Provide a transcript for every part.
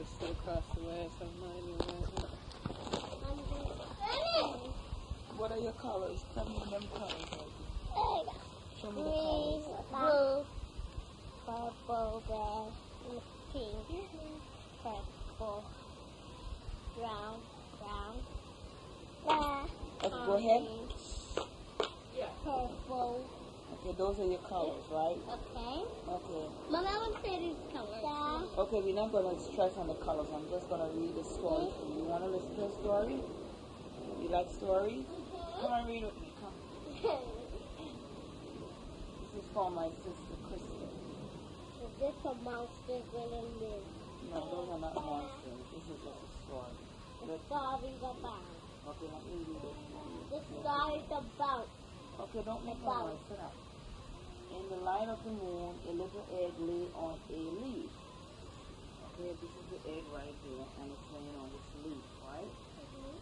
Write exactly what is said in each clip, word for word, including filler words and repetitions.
Just sit across the way, so mine. What are your colors? Tell me them colors. Show me the colors. Blue, purple, red, pink, purple, brown, brown, black, Okay, go ahead. purple. Okay, those are your colors, right? Okay. Okay. Mom, I want to say these colors. Yeah. Okay, we're not going to stress on the colors. I'm just going to read the story for you. You want to listen to a story? You like stories? Come on, read with me. Come. This is for my sister, Kristen. Is this a monster gonna live? No, those are not monsters. This is just a story. The story's about. Okay, let me read it. The story's about. Okay, don't make no noise. Sit up. In the light of the moon, a little egg lay on a leaf. Okay, this is the egg right here, and it's laying on this leaf, right? Mm-hmm.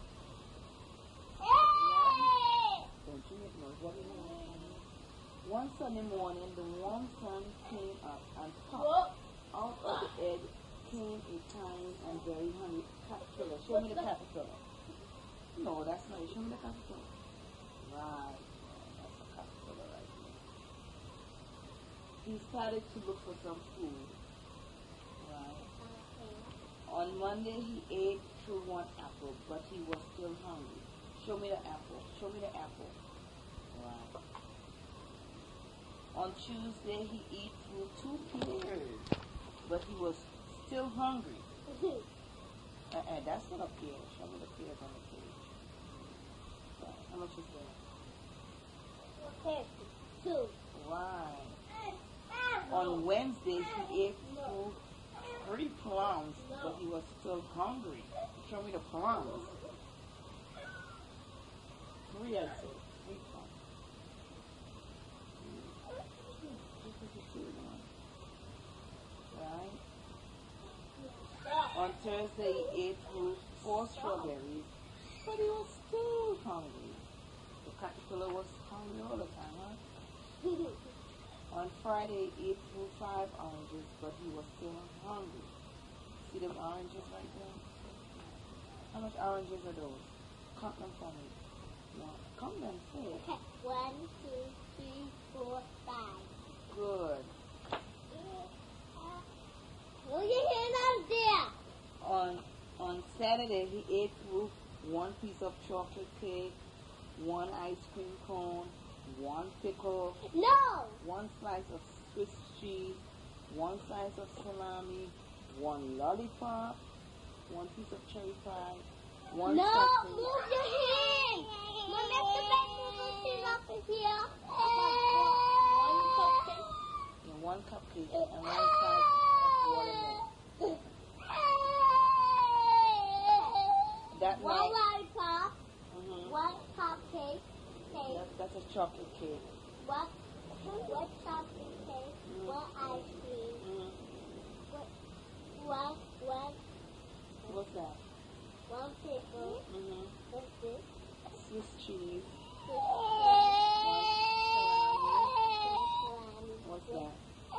Don't you make noise. What are you doing? One sunny morning, the warm sun came up and popped. Out of the egg came a tiny and very hungry caterpillar. Show me the caterpillar. No, that's not it. Show me the caterpillar. Right. That's a caterpillar right here. He started to look for some food. Right. On Monday, he ate through one apple, but he was still hungry. Show me the apple. Show me the apple. Right. On Tuesday, he ate through two pears, but he was still hungry. Uh-uh, that's not a pear. Show me the pears on the page. Right. How much is that? Okay, two. Right. On Wednesday, he ate through three plums, but he was still hungry. Show me the plums. Three, I say. Three plums. Right. On Thursday, he ate through four strawberries, but he was still hungry. The caterpillar was hungry all the time, huh? On Friday, he ate through five oranges, but he was still hungry. See them oranges right there? How much oranges are those? Count them for me. No, count them, say it. Okay, one, two, three, four, five. Good. Look your hand out there. On on Saturday, he ate through one piece of chocolate cake, one ice cream cone, one pickle, No. one slice of Swiss cheese, one slice of salami, one lollipop, one piece of cherry pie, one No, chocolate. move your hand. Mom, that's the best move up in here. One cupcake. And one cupcake and one slice of watermelon. That One night, lollipop. mhm, One cupcake. Cake. that, that's a chocolate cake. One, one chocolate cake. Mhm. One ice cream. Mhm. One, one, What's that? one pickle. Mhm. What's this? Swiss cheese. What's that?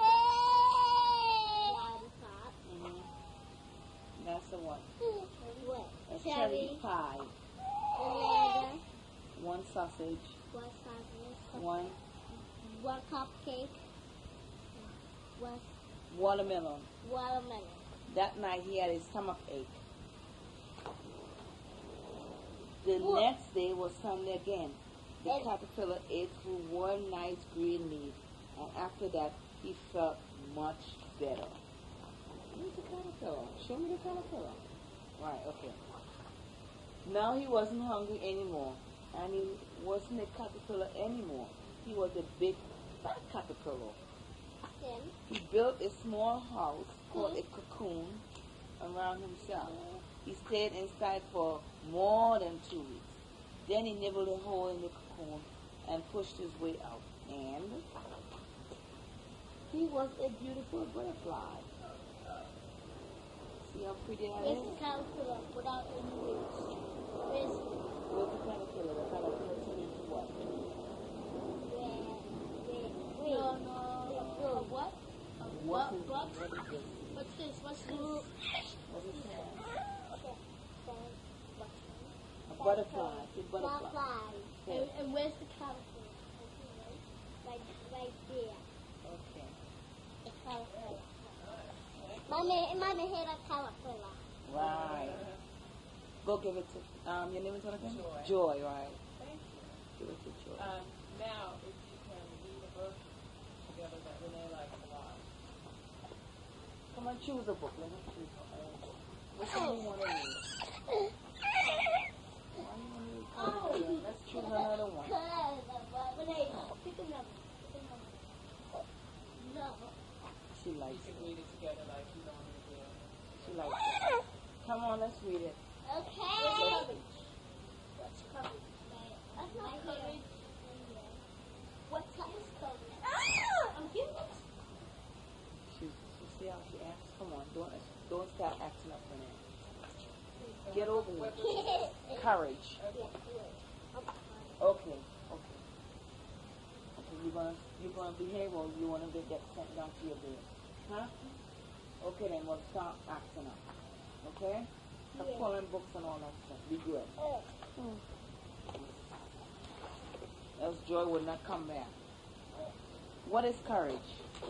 Lollipop. Mhm. That's the one. What? A cherry pie. Banana. One sausage. One sausage. One One cupcake. One watermelon. watermelon. That night he had a stomach ache. The What? next day was Sunday again. The And- caterpillar ate through one nice green leaf, and after that he felt much better. Where's the caterpillar? Show me the caterpillar. Right, okay. Now he wasn't hungry anymore, and he wasn't a caterpillar anymore. He was a big fat caterpillar. Then, He built a small house called a cocoon around himself. He stayed inside for more than two weeks. Then he nibbled a hole in the cocoon and pushed his way out. And he was a beautiful butterfly. See how pretty that there's is? a caterpillar without any wings. There's Where's the caterpillar? The caterpillar turned into what? red, red, wait. No, no. A what? A What's what? his, What? what is this? What's this? What's this? What's it Butterfly. It's butterfly. Butterfly. Yeah. And, and where's the caterpillar? Right, right there. Okay. The caterpillar. Mommy, mommy hit a caterpillar. Right. Go give it to, um, your name is what again? Joy. Joy, right. Thank you. Give it to Joy. Um, now, if you can read a book together that Renee likes a lot. Come on, choose a book. Let me choose. Uh, which one you want to read? Why you want to read Caterpillar? Let's choose another one. Renee, pick another. Pick another. No. She You likes can it. read it together like you normally do. She likes it. Come on, let's read it. Okay. What's courage? That's not courage. What type is courage? I'm giving it. She, she see how she acts? Come on, don't don't start acting up for now. Get over it. Courage. Okay, okay. Okay, you gonna you gonna behave or you wanna get sent down to your bed? Huh? Okay then, we'll start acting up. Okay? Stop Yeah. pulling books and all that stuff. Be good. Mm. Else Joy would not come back. What is courage?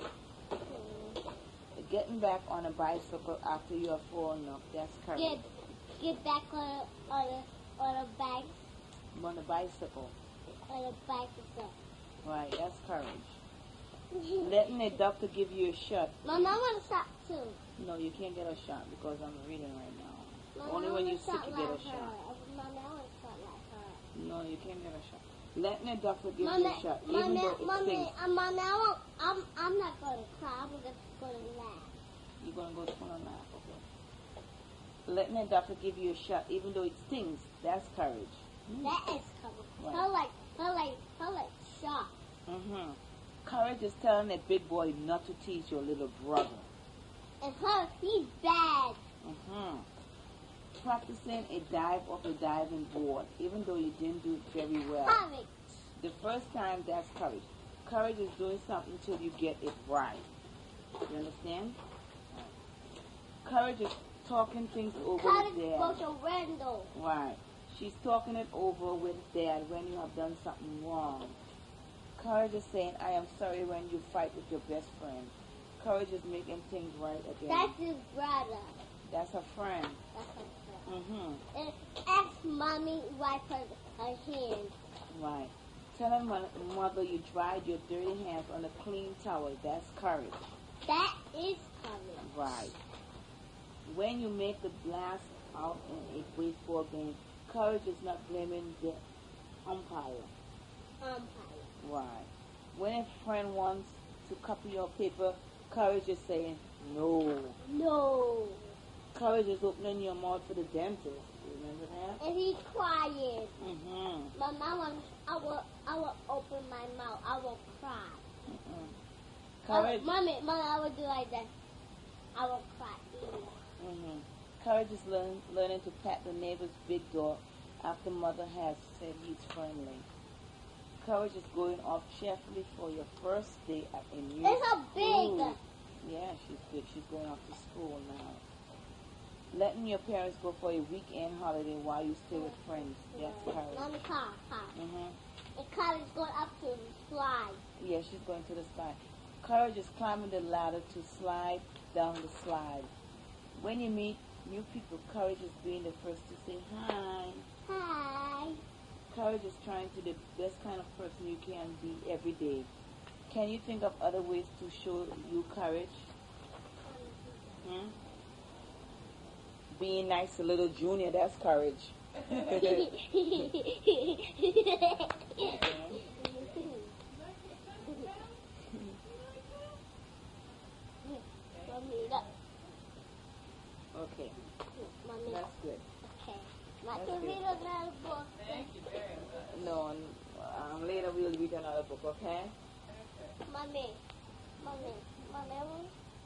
Getting back on a bicycle after you have fallen off. That's courage. Get get back on a, on a on a bike On a bicycle. on a bicycle. Right, that's courage. Letting a doctor give you a shot. Mom, I want a shot too. No, you can't get a shot because I'm reading right now. Mom, Only I when want you're a sick shot you get a like shot. her. Mom, I want a shot like her. No, you can't get a shot. Letting a doctor give Mommy, you a shot, even mommy, though it mommy, stings. uh, mommy, I won't, I'm, I'm not going to cry. I'm just going to laugh. You're gonna go to school and laugh, okay? Letting a doctor give you a shot, even though it stings. That's courage. That is courage. Right. Her like, her like, her like shot. Mm-hmm. Courage is telling a big boy not to tease your little brother. And her, he's bad. Mm-hmm. Practicing a dive off a diving board, even though you didn't do it very well. Courage. The first time, that's courage. Courage is doing something until you get it right. You understand? Courage is talking things over Courage with goes dad. to Randall. Right. She's talking it over with dad when you have done something wrong. Courage is saying, I am sorry when you fight with your best friend. Courage is making things right again. That's his brother. That's her friend. That's her friend. Mm-hmm. And ask mommy wipe her, her hand. Right. Telling mo- mother you dried your dirty hands on a clean towel. That's courage. That is courage. Right. When you make the blast out in a baseball game, courage is not blaming the umpire. Umpire. Right. When a friend wants to copy your paper, courage is saying no. No. Courage is opening your mouth for the dentist. Remember that? And he's crying. Mm-hmm. My mama, I will, I will open my mouth. I will cry. Mm-hmm. Courage. I, mommy, mommy, I will do like that. I will cry. Mm-hmm. Courage is learn, learning to pat the neighbor's big dog after mother has said he's friendly. Courage is going off cheerfully for your first day at a new It's a big. school. Yeah, she's good. She's going off to school now. Letting your parents go for a weekend holiday while you stay with friends. That's courage. Mommy, car, car. Mm-hmm. And car is going up to the slide. Yeah, she's going to the slide. Courage is climbing the ladder to slide down the slide. When you meet new people, courage is being the first to say hi. Hi. Courage is trying to be the best kind of person you can be every day. Can you think of other ways to show you courage? Hmm? Being nice to little Junior, that's courage. Okay, Mommy, that's good. okay. Not That's to good. read another book. Thank you very much. No, um, later we'll read another book, okay? Mommy, mommy, mommy,